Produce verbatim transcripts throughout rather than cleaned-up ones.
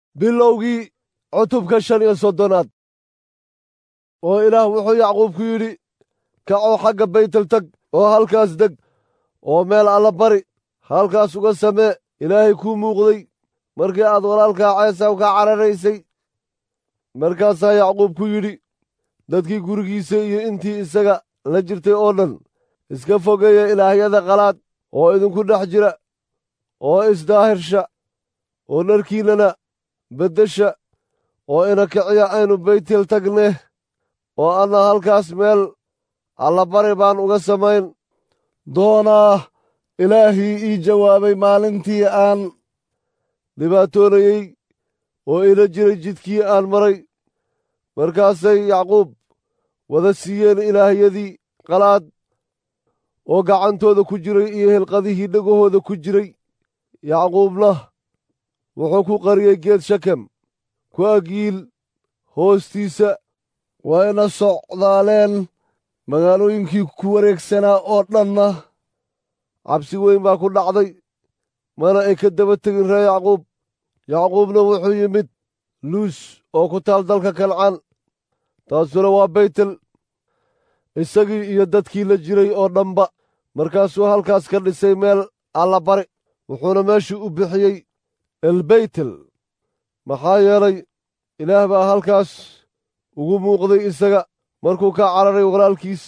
bilowgii cutubka shan iyo soddonaad. oo ilaah wuxuu yacquub ku yidhi, kacoo xagga baytel tag oo halkaas deg oo meel alla bari halkaas uga samee ilaahay kuu muuqday markii aad walaalkaa ceesaw ka cararaysay. markaasaa yacquub ku yidhi dadkii gurigiisa iyo intii isaga la jirtay oo dhan, iska fogeeya ilaahyada qalaad oo idinku dhex jira, oo isdaahirsha oo dharkiinnana beddesha, oo ina kiciya aynu baytel tagnee oo anna halkaas meel allabari baan uga samayn doonaa. ilaahii ii jawaabay maalintii aan dhibaatoonayey oo ila jiray jidkii aan maray. markaasay yacquub wada siiyeen ilaahyadii qalaad oo gacantooda ku jiray iyo hilqadihii dhegahooda ku jiray. yacquubna wuxuu ku qariyey geed shakem ku agyiil hoostiisa. wayna socdaaleen magaalooyinkii ku wareegsanaa oo dhanna cabsi weyn baa ku dhacday, mana ay ka daba tegin reer yacquub. yacquubna wuxuu yimid luus oo ku taal dalka kancaan, taasuna waa baytel, isagii iyo dadkii la jiray oo dhanba. markaasuu halkaas ka dhisay meel allabari, wuxuuna meeshii u bixiyey elbeytel, maxaa yeelay ilaah baa halkaas ugu muuqday isaga markuu ka cararay walaalkiis.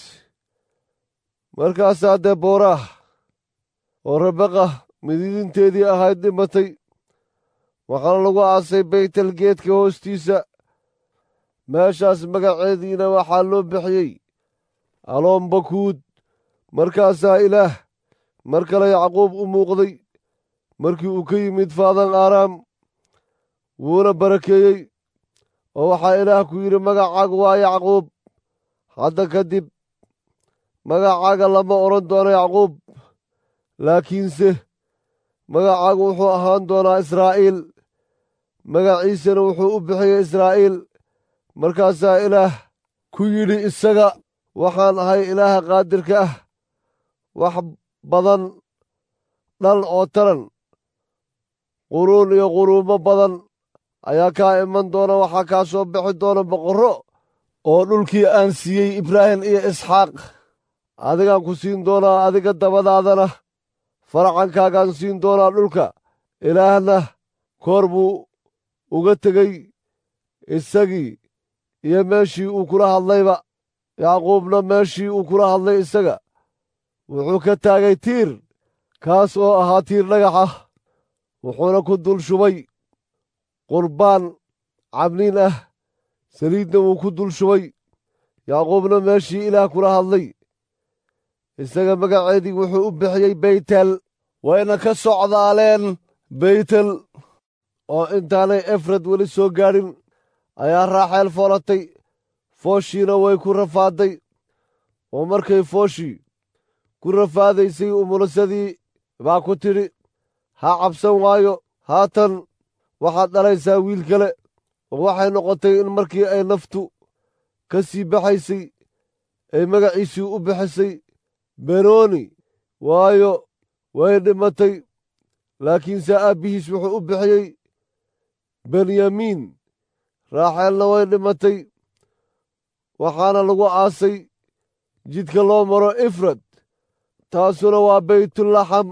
markaasaa deboorah oo rabeqa midiidinteedii ahayd dhimatay, waxaana lagu aasay baytel geedka hoostiisa. meeshaas magaceediina waxaa loo bixiyey aloonbakuud. markaasaa ilaah mar kale yacquub u muuqday markii uu ka yimid faadan aaraam, wuuna barakeeyey. oo waxaa ilaah ku yidhi, magacaagu waa yacquub, hadda ka dib magacaaga lama odhan doono yacquub, laakiinse magacaagu wuxuu ahaan doonaa israa'iil. magaciisana wuxuu u bixiyey israa'iil. markaasaa ilaah ku yidhi isaga, waxaan ahay ilaaha qaadirka ah, wax badan dhal oo taran, quruun iyo quruumo badan ayaa kaa iman doona. waxaa kaa soo bixi doona boqorro, oo dhulkii aan siiyey ibraahim iyo isxaaq adigaan ku siin doonaa, adiga dabadaadana faracankaagaan siin doonaa dhulka. ilaahna koor buu uga tegey isagii iyo meeshii uu kula hadlayba. yacquubna meeshii uu kula hadlay isaga wuxuu ka taagay tiir, kaas oo ahaa tiir dhagax ah, wuxuuna ku dul shubay qurbaan cabniin ah, saliidna wuu ku dul shubay. yacquubna meeshii ilaah kula hadlay isaga magaceedii wuxuu u bixiyey baytel. wayna ka socdaaleen baytel, oo intaanay efrad weli soo gaadhin ayaa raaxeel foolatay, fooshiina way ku rafaaday. oo markay fooshii ku rafaadaysay umulasadii baa ku tidhi, ha cabsan waayo, haatan waxaad dhalaysaa wiil kale. oo waxay noqotay in markii ay naftu ka sii baxaysay ay magaciisii u bixisay benoni, waayo way dhimatay. laakiinse aabbihiis wuxuu u bixiyey benyamiin. raaxeelna way dhimatay, waxaana lagu aasay jidka loo maro efrad, taasuna waa baytulaxam.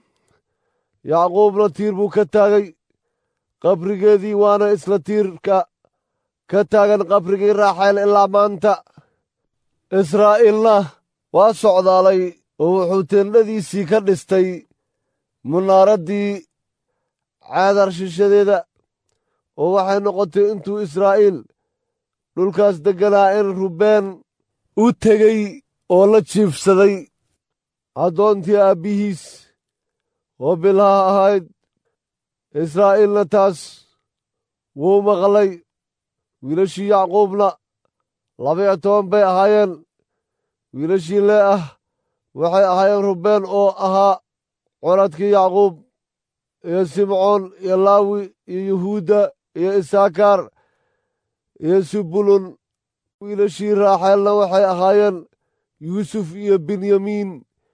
yacquubna tiir buu ka taagay qabrigeedii, waana isla tiirka ka taagan qabrigii raaxeel ilaa maanta. israa'iilna waa socdaalay oo wuxuu teendhadiisii ka dhistay munaaraddii caadar shishadeeda. oo waxay noqotay intuu israa'iil dhulkaas degganaa in rubeen u tegey oo la jiifsaday addoontii aabbihiis oo bilha ahayd. israa'iilna taas wuu maqlay. wiilashii yacquubna laba-iyo toban bay ahaayeen. wiilashii leeah waxay ahaayeen rubeen oo ahaa curadkii yacquub, iyo simcoon iyo laawi iyo yuhuudda iyo isaakaar iyo subulun. wiilashii raaxeelna waxay ahaayeen yuusuf iyo benyamiin.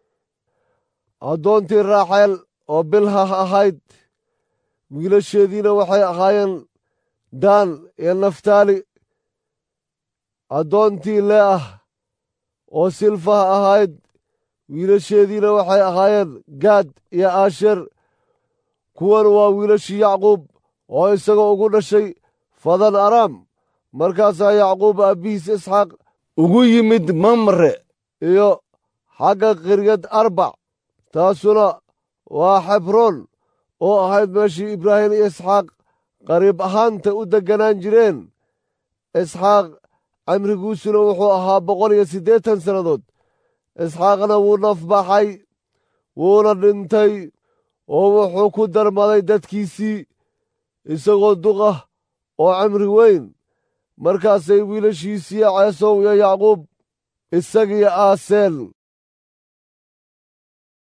addoontii raaxeel oo bilha ahayd wiilasheediina waxay ahaayeen daan iyo naftaali addoontii lee ah oo silfah ahayd wiilasheediina waxay ahaayeen gaad iyo aasheer kuwan waa wiilashii yacquub oo isaga ugu dhashay fadan araam markaasaa yacquub aabbihiis isxaaq ugu yimid mamre iyo xagga qiryad arbac taasuna waa xebroon oo ahayd meeshii ibraahim iyo isxaaq qariib ahaanta u degganaan jireen isxaaq camriguusuna wuxuu ahaa boqol iyo siddeetan sannadood isxaaqna wuu nafbaxay wuuna dhintay oo wuxuu ku darmaday dadkiisii isagoo duqah oo camri weyn markaasay wiilashiisii ceesow iyo yacquub isagiyo aaseel